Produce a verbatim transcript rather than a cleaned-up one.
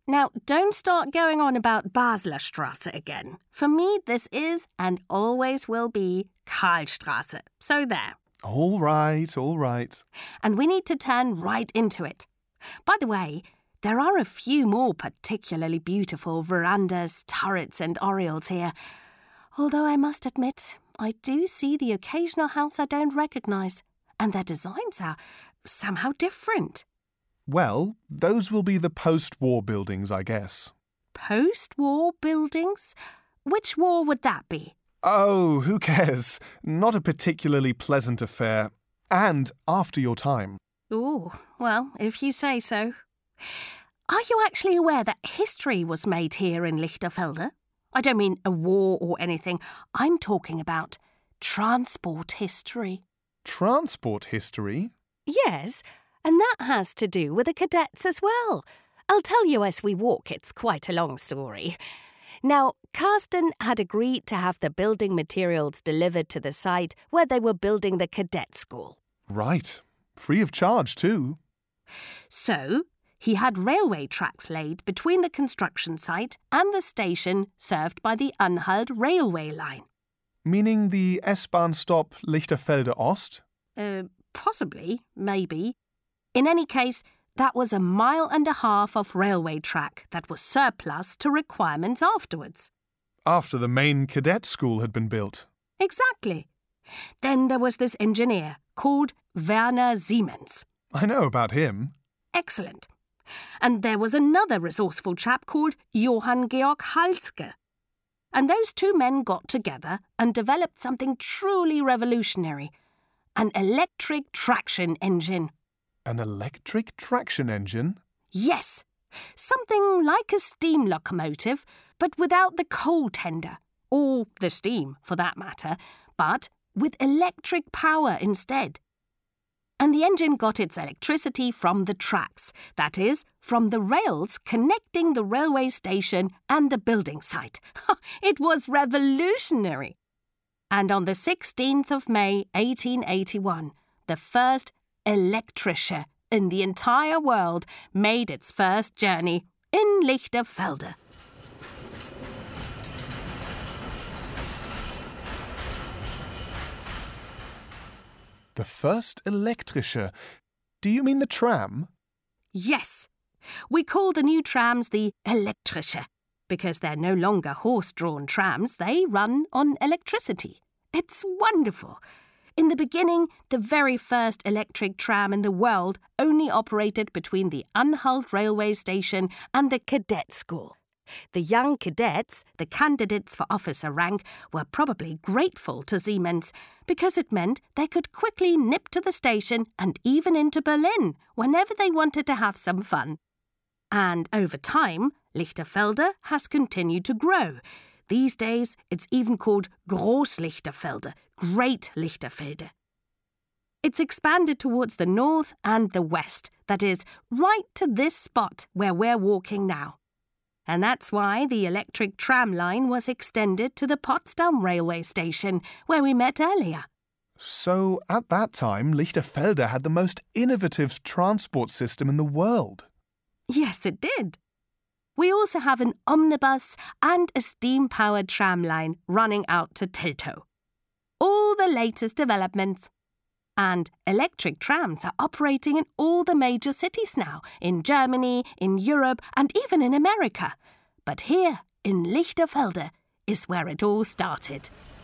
Now, don't start going on about Basler Straße again. For me, this is and always will be Karlstraße. So there. All right, all right. And we need to turn right into it. By the way, there are a few more particularly beautiful verandas, turrets and oriels here. Although I must admit, I do see the occasional house I don't recognise, and their designs are somehow different. Well, those will be the post-war buildings, I guess. Post-war buildings? Which war would that be? Oh, who cares? Not a particularly pleasant affair. And after your time. Ooh, well, if you say so. Are you actually aware that history was made here in Lichterfelde? I don't mean a war or anything. I'm talking about transport history. Transport history? Yes, and that has to do with the cadets as well. I'll tell you as we walk, it's quite a long story. Now, Carsten had agreed to have the building materials delivered to the site where they were building the cadet school. Right. Free of charge, too. So, he had railway tracks laid between the construction site and the station served by the Anhalt railway line. Meaning the S-Bahn stop Lichterfelde Ost? Uh, possibly, maybe. In any case, that was a mile and a half of railway track that was surplus to requirements afterwards. After the main cadet school had been built. Exactly. Then there was this engineer called Werner Siemens. I know about him. Excellent. And there was another resourceful chap called Johann Georg Halske. And those two men got together and developed something truly revolutionary. An electric traction engine. An electric traction engine? Yes. Something like a steam locomotive, but without the coal tender. Or the steam, for that matter, but with electric power instead. And the engine got its electricity from the tracks, that is, from the rails connecting the railway station and the building site. It was revolutionary. And on the sixteenth of May, eighteen eighty-one, the first Elektrische in the entire world made its first journey in Lichterfelde. The first Elektrische? Do you mean the tram? Yes. We call the new trams the Elektrische because they're no longer horse-drawn trams. They run on electricity. It's wonderful. In the beginning, the very first electric tram in the world only operated between the Anhalt railway station and the cadet school. The young cadets, the candidates for officer rank, were probably grateful to Siemens because it meant they could quickly nip to the station and even into Berlin whenever they wanted to have some fun. And over time, Lichterfelde has continued to grow. These days, it's even called Großlichterfelde, Great Lichterfelde. It's expanded towards the north and the west, that is, right to this spot where we're walking now. And that's why the electric tram line was extended to the Potsdam railway station, where we met earlier. So, at that time, Lichterfelde had the most innovative transport system in the world. Yes, it did. We also have an omnibus and a steam-powered tram line running out to Teltow. All the latest developments. And electric trams are operating in all the major cities now, in Germany, in Europe, and even in America. But here, in Lichterfelde, is where it all started.